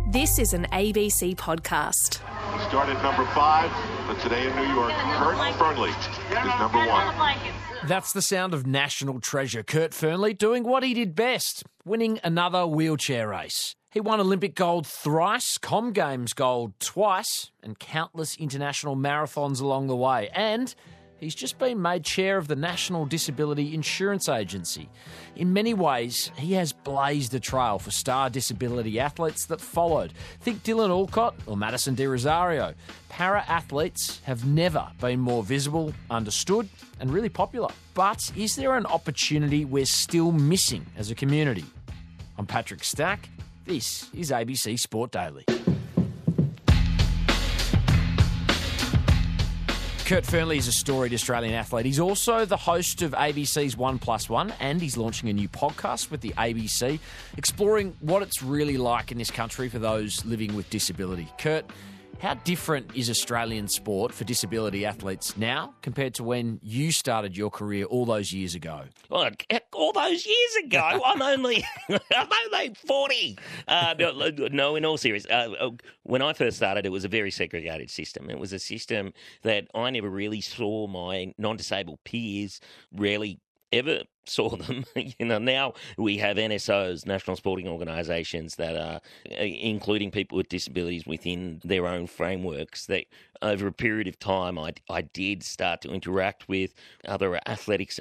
This is an ABC podcast. He started number 5, but today in New York, Kurt Fernley is number 1. That's the sound of national treasure Kurt Fernley doing what he did best, winning another wheelchair race. He won Olympic gold thrice, Com Games gold twice, and countless international marathons along the way. And he's just been made chair of the National Disability Insurance Agency. In many ways, he has blazed a trail for star disability athletes that followed. Think Dylan Alcott or Madison De Rosario. Para-athletes have never been more visible, understood, and really popular. But is there an opportunity we're still missing as a community? I'm Patrick Stack. This is ABC Sport Daily. Kurt Fernley is a storied Australian athlete. He's also the host of ABC's 1+1, and he's launching a new podcast with the ABC, exploring what it's really like in this country for those living with disability. Kurt, how different is Australian sport for disability athletes now compared to when you started your career all those years ago? Well, all those years ago, I'm only 40. No, in all seriousness, when I first started, it was a very segregated system. It was a system that I never really saw my non-disabled peers rarely ever saw them. Now we have NSOs, national sporting organisations, that are including people with disabilities within their own frameworks. That over a period of time, I did start to interact with other athletes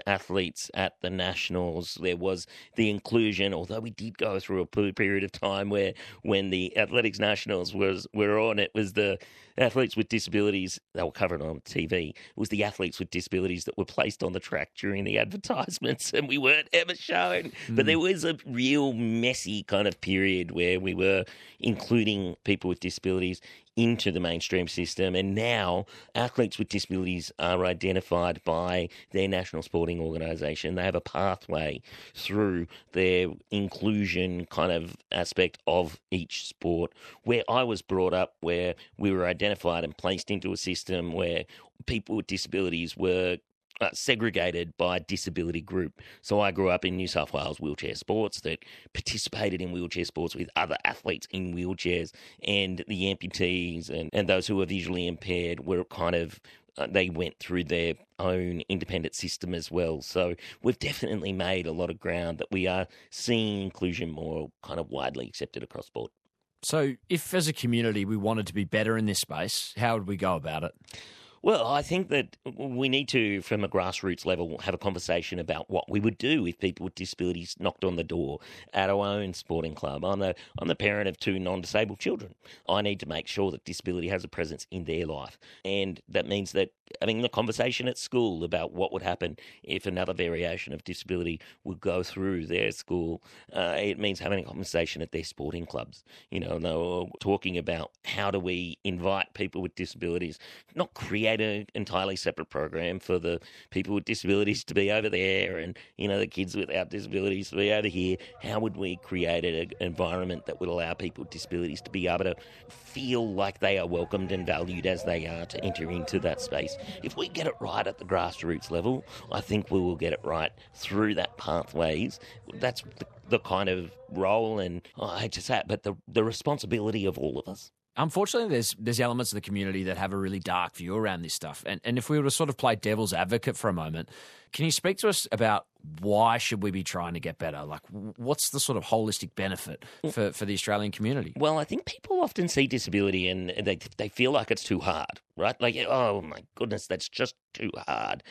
at the nationals. There was the inclusion, although we did go through a period of time where when the athletics nationals were on, it was the athletes with disabilities, they were covered on TV. It was the athletes with disabilities that were placed on the track during the advertisements, and we weren't ever shown. But there was a real messy kind of period where we were including people with disabilities into the mainstream system, and now athletes with disabilities are identified by their national sporting organisation. They have a pathway through their inclusion kind of aspect of each sport. Where I was brought up, where we were identified and placed into a system where people with disabilities were segregated by disability group. So I grew up in New South Wales wheelchair sports that participated in wheelchair sports with other athletes in wheelchairs, and the amputees and those who are visually impaired were kind of they went through their own independent system as well. So we've definitely made a lot of ground that we are seeing inclusion more kind of widely accepted across sport. So if as a community we wanted to be better in this space, how would we go about it? Well, I think that we need to, from a grassroots level, have a conversation about what we would do if people with disabilities knocked on the door at our own sporting club. I'm the parent of 2 non-disabled children. I need to make sure that disability has a presence in their life. And that means that having the conversation at school about what would happen if another variation of disability would go through their school. It means having a conversation at their sporting clubs. They were talking about how do we invite people with disabilities, not create an entirely separate program for the people with disabilities to be over there and, the kids without disabilities to be over here. How would we create an environment that would allow people with disabilities to be able to feel like they are welcomed and valued as they are to enter into that space? If we get it right at the grassroots level, I think we will get it right through that pathways. That's the kind of role, and I hate to say it, but the responsibility of all of us. Unfortunately, there's elements of the community that have a really dark view around this stuff. And if we were to sort of play devil's advocate for a moment, can you speak to us about why should we be trying to get better? Like, what's the sort of holistic benefit for the Australian community? Well, I think people often see disability and they feel like it's too hard, right? Like, oh, my goodness, that's just too hard.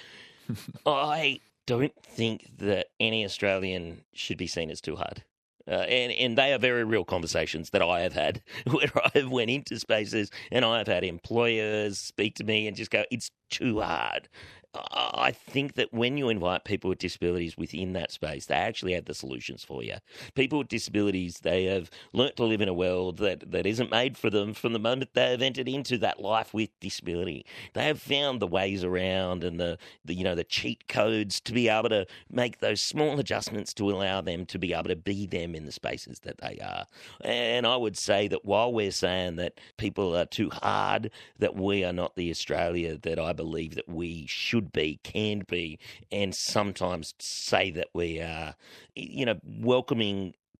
I don't think that any Australian should be seen as too hard. And they are very real conversations that I have had where I have went into spaces and I have had employers speak to me and just go, it's too hard. I think that when you invite people with disabilities within that space, they actually have the solutions for you. People with disabilities, they have learnt to live in a world that isn't made for them from the moment they have entered into that life with disability. They have found the ways around and the cheat codes to be able to make those small adjustments to allow them to be able to be them in the spaces that they are. And I would say that while we're saying that people are too hard, that we are not the Australia that I believe that we should be, can be, and sometimes say that we are, welcoming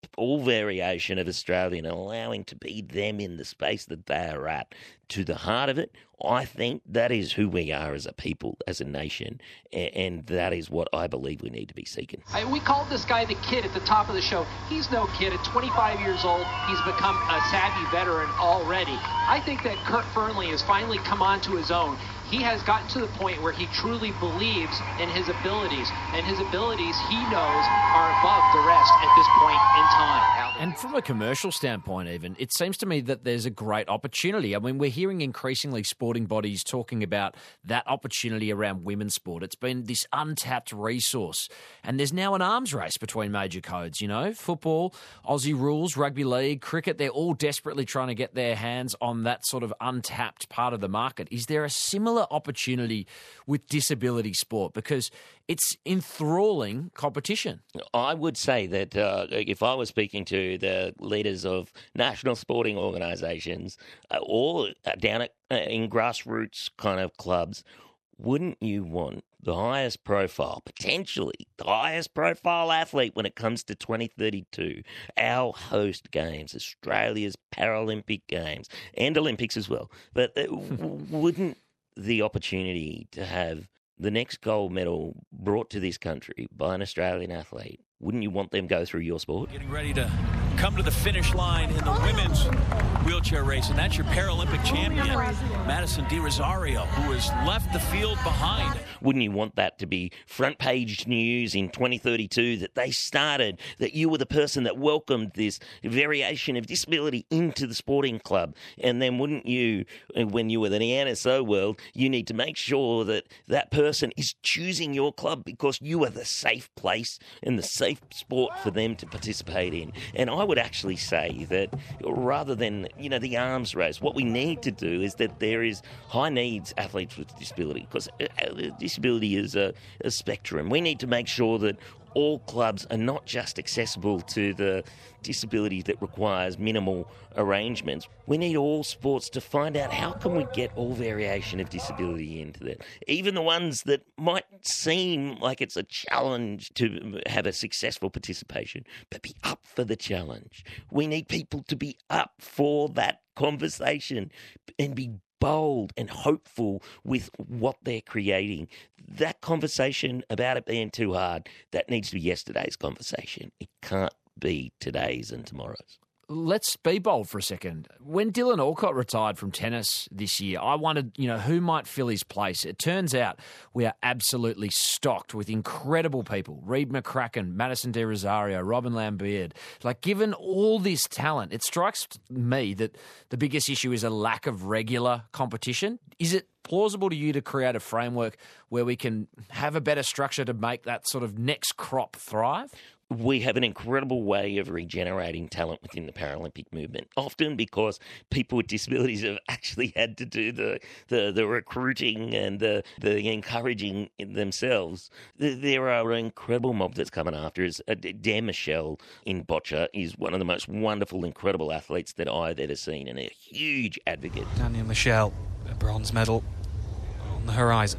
all variation of Australian and allowing to be them in the space that they are at to the heart of it, I think that is who we are as a people, as a nation, and that is what I believe we need to be seeking. We called this guy the kid at the top of the show. He's no kid. At 25 years old, he's become a savvy veteran already. I think that Kurt Fearnley has finally come onto his own. He has gotten to the point where he truly believes in his abilities, and his abilities, he knows, are above the rest at this point in time. And from a commercial standpoint even, it seems to me that there's a great opportunity. I mean, we're hearing increasingly sporting bodies talking about that opportunity around women's sport. It's been this untapped resource. And there's now an arms race between major codes, you know, football, Aussie rules, rugby league, cricket. They're all desperately trying to get their hands on that sort of untapped part of the market. Is there a similar opportunity with disability sport? Because it's enthralling competition. I would say that if I was speaking to the leaders of national sporting organisations or down in grassroots kind of clubs, wouldn't you want the highest profile, potentially the highest profile athlete when it comes to 2032, our host games, Australia's Paralympic Games and Olympics as well? But wouldn't the opportunity to have the next gold medal brought to this country by an Australian athlete, wouldn't you want them to go through your sport? Getting ready to come to the finish line in the women's wheelchair race, and that's your Paralympic champion, Madison De Rosario, who has left the field behind. Wouldn't you want that to be front page news in 2032, that they started, that you were the person that welcomed this variation of disability into the sporting club? And then wouldn't you, when you were in the NSO world, you need to make sure that that person is choosing your club because you are the safe place and the safe sport for them to participate in. And I would actually say that rather than, the arms race, what we need to do is that there is high needs athletes with disability, because disability is a spectrum. We need to make sure that all clubs are not just accessible to the disability that requires minimal arrangements. We need all sports to find out how can we get all variation of disability into that. Even the ones that might seem like it's a challenge to have a successful participation, but be up for the challenge. We need people to be up for that conversation and be bold and hopeful with what they're creating. That conversation about it being too hard, that needs to be yesterday's conversation. It can't be today's and tomorrow's. Let's be bold for a second. When Dylan Alcott retired from tennis this year, I wondered, who might fill his place. It turns out we are absolutely stocked with incredible people. Reed McCracken, Madison De Rosario, Robin Lambert. Given all this talent, it strikes me that the biggest issue is a lack of regular competition. Is it plausible to you to create a framework where we can have a better structure to make that sort of next crop thrive? We have an incredible way of regenerating talent within the Paralympic movement, often because people with disabilities have actually had to do the recruiting and the encouraging themselves. There are an incredible mob that's coming after us. Dan Michelle in boccia is one of the most wonderful, incredible athletes that I've ever seen, and a huge advocate. Daniel Michelle, a bronze medal on the horizon.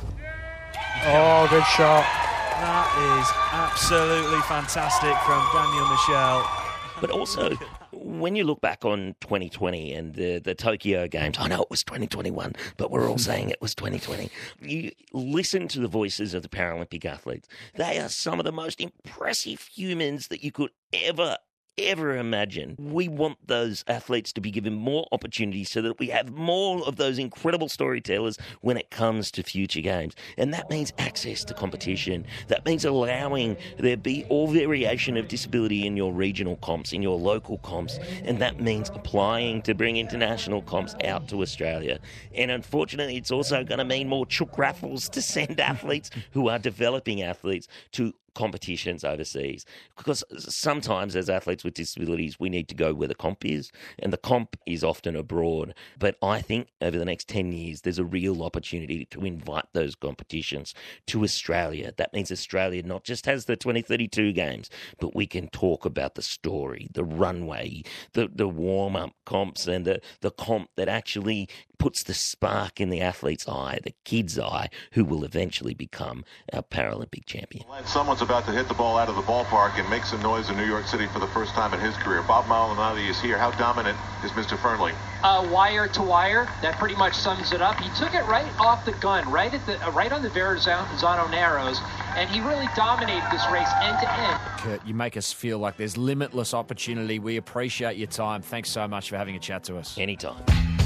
Oh, good shot. That is absolutely fantastic from Daniel Michelle. But also, when you look back on 2020 and the Tokyo Games, I know it was 2021, but we're all saying it was 2020. You listen to the voices of the Paralympic athletes. They are some of the most impressive humans that you could ever imagine. We want those athletes to be given more opportunities so that we have more of those incredible storytellers when it comes to future games. And that means access to competition. That means allowing there be all variation of disability in your regional comps, in your local comps. And that means applying to bring international comps out to Australia. And unfortunately, it's also going to mean more chook raffles to send athletes who are developing athletes to competitions overseas, because sometimes as athletes with disabilities we need to go where the comp is, and the comp is often abroad. But I think over the next 10 years there's a real opportunity to invite those competitions to Australia. That means Australia not just has the 2032 games, but we can talk about the story, the runway, the warm-up comps, and the comp that actually puts the spark in the athlete's eye, the kid's eye, who will eventually become our Paralympic champion. Someone's about to hit the ball out of the ballpark and make some noise in New York City for the first time in his career. Bob Malnati is here. How dominant is Mr. Fernley? Wire to wire. That pretty much sums it up. He took it right off the gun, right on the Verrazano Narrows, and he really dominated this race end to end. Kurt, you make us feel like there's limitless opportunity. We appreciate your time. Thanks so much for having a chat to us. Anytime.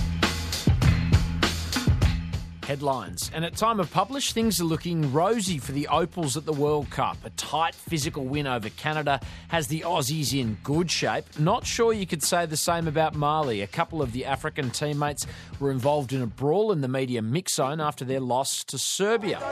Headlines. And at time of publish, things are looking rosy for the Opals at the World Cup. A tight physical win over Canada has the Aussies in good shape. Not sure you could say the same about Mali. A couple of the African teammates were involved in a brawl in the media mix zone after their loss to Serbia.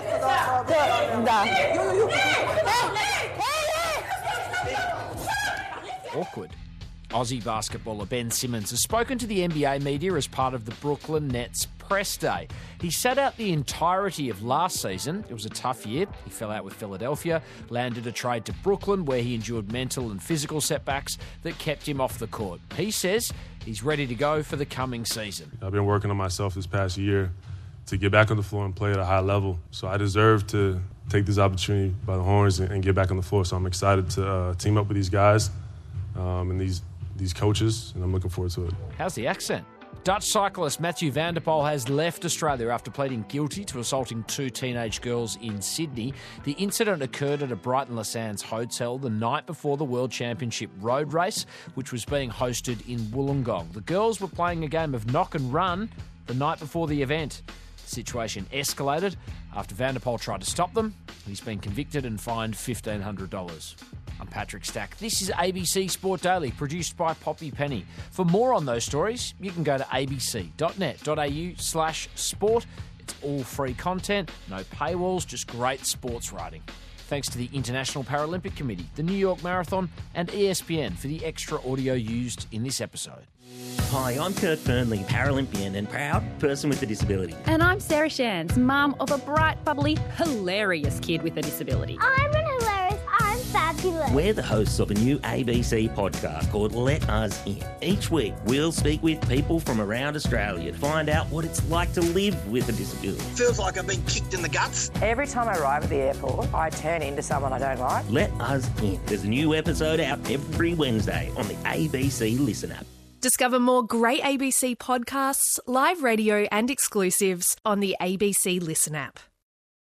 Awkward. Aussie basketballer Ben Simmons has spoken to the NBA media as part of the Brooklyn Nets press day. He sat out the entirety of last season. It was a tough year. He fell out with Philadelphia, landed a trade to Brooklyn where he endured mental and physical setbacks that kept him off the court. He says he's ready to go for the coming season. I've been working on myself this past year to get back on the floor and play at a high level. So I deserve to take this opportunity by the horns and get back on the floor. So I'm excited to team up with these guys and these coaches, and I'm looking forward to it. How's the accent? Dutch cyclist Mathieu van der Poel has left Australia after pleading guilty to assaulting 2 teenage girls in Sydney. The incident occurred at a Brighton Les Sands hotel the night before the World Championship road race, which was being hosted in Wollongong. The girls were playing a game of knock and run the night before the event. The situation escalated after Van der Poel tried to stop them. He's been convicted and fined $1,500. I'm Patrick Stack. This is ABC Sport Daily, produced by Poppy Penny. For more on those stories, you can go to abc.net.au/sport. It's all free content, no paywalls, just great sports writing. Thanks to the International Paralympic Committee, the New York Marathon, and ESPN for the extra audio used in this episode. Hi, I'm Kurt Fernley, Paralympian and proud person with a disability. And I'm Sarah Shands, mum of a bright, bubbly, hilarious kid with a disability. I'm hilarious. I'm fabulous. We're the hosts of a new ABC podcast called Let Us In. Each week, we'll speak with people from around Australia to find out what it's like to live with a disability. Feels like I've been kicked in the guts. Every time I arrive at the airport, I turn into someone I don't like. Let Us In. There's a new episode out every Wednesday on the ABC Listen app. Discover more great ABC podcasts, live radio and exclusives on the ABC Listen app.